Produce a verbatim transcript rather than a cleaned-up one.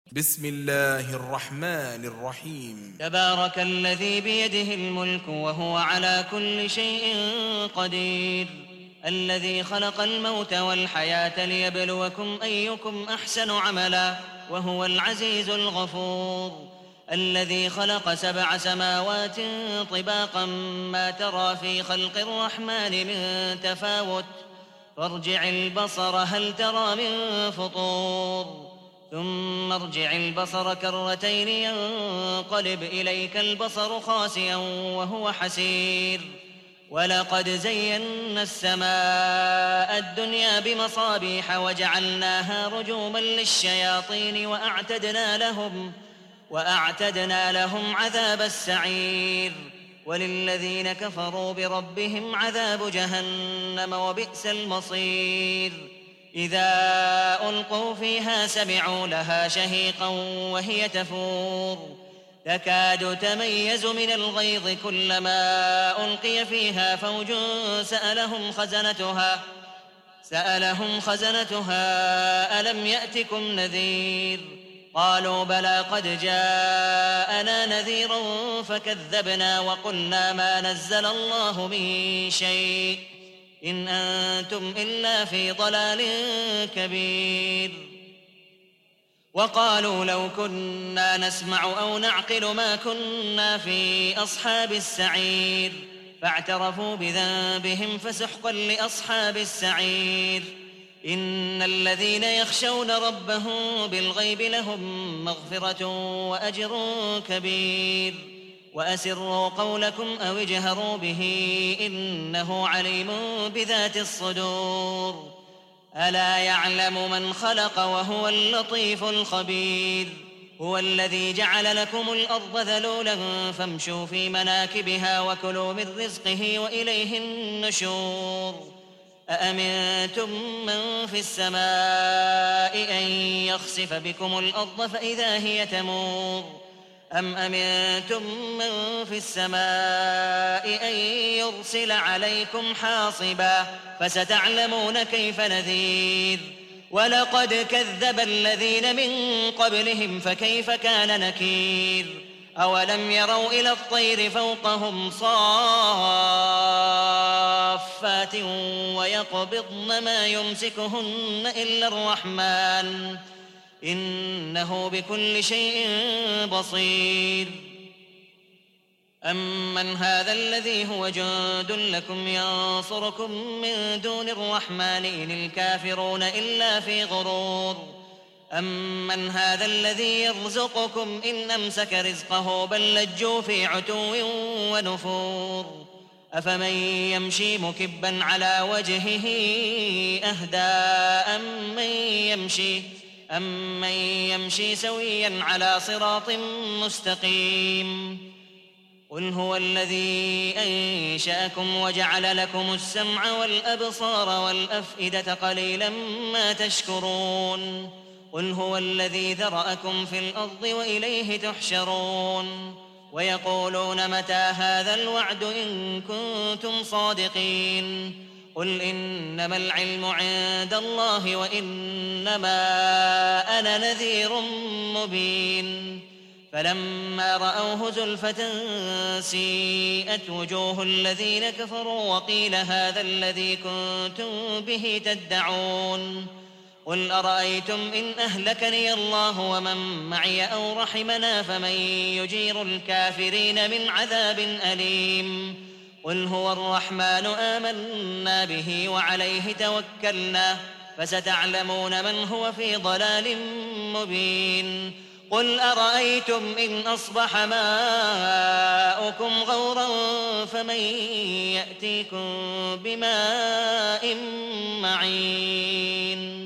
بسم الله الرحمن الرحيم. تبارك الذي بيده الملك وهو على كل شيء قدير، الذي خلق الموت والحياة ليبلوكم أيكم أحسن عملا وهو العزيز الغفور، الذي خلق سبع سماوات طباقا ما ترى في خلق الرحمن من تفاوت فارجع البصر هل ترى من فطور ثم ارجع البصر كرتين ينقلب إليك البصر خاسئا وهو حسير، ولقد زينا السماء الدنيا بمصابيح وجعلناها رجوما للشياطين وأعتدنا لهم, وأعتدنا لهم عذاب السعير، وللذين كفروا بربهم عذاب جهنم وبئس المصير. إذا ألقوا فيها سمعوا لها شهيقا وهي تفور تكاد تميز من الغيظ كلما ألقي فيها فوج سألهم خزنتها سألهم خزنتها ألم يأتكم نذير قالوا بلى قد جاءنا نذير فكذبنا وقلنا ما نزل الله من شيء إن أنتم إلا في ضلال كبير. وقالوا لو كنا نسمع أو نعقل ما كنا في أصحاب السعير فاعترفوا بذنبهم فسحقا لأصحاب السعير. إن الذين يخشون ربهم بالغيب لهم مغفرة وأجر كبير. وأسروا قولكم أو اجهروا به إنه عليم بذات الصدور. ألا يعلم من خلق وهو اللطيف الخبير. هو الذي جعل لكم الأرض ذلولا فامشوا في مناكبها وكلوا من رزقه وإليه النشور. أأمنتم من في السماء أن يخسف بكم الأرض فإذا هي تمور أم أمنتم من في السماء أن يرسل عليكم حاصبا فستعلمون كيف نذير. ولقد كذب الذين من قبلهم فكيف كان نكير. أولم يروا إلى الطير فوقهم صافات ويقبضن ما يمسكهن إلا الرحمن إنه بكل شيء بصير. أمن هذا الذي هو جند لكم ينصركم من دون الرحمن إن الكافرون إلا في غرور. أمن هذا الذي يرزقكم إن أمسك رزقه بل لجوا في عتو ونفور. أفمن يمشي مكبا على وجهه أهدى أمن يمشي أمن يمشي سويا على صراط مستقيم. قل هو الذي أنشأكم وجعل لكم السمع والأبصار والأفئدة قليلا ما تشكرون. قل هو الذي ذرأكم في الأرض وإليه تحشرون. ويقولون متى هذا الوعد إن كنتم صادقين. قل إنما العلم عند الله وإنما أنا نذير مبين. فلما رأوه زلفة سيئت وجوه الذين كفروا وقيل هذا الذي كنتم به تدعون. قل أرأيتم إن أهلكني الله ومن معي أو رحمنا فمن يجير الكافرين من عذاب أليم. قل هو الرحمن آمنا به وعليه توكلنا فستعلمون من هو في ضلال مبين. قل أرأيتم إن أصبح ماؤكم غورا فمن يأتيكم بماء معين.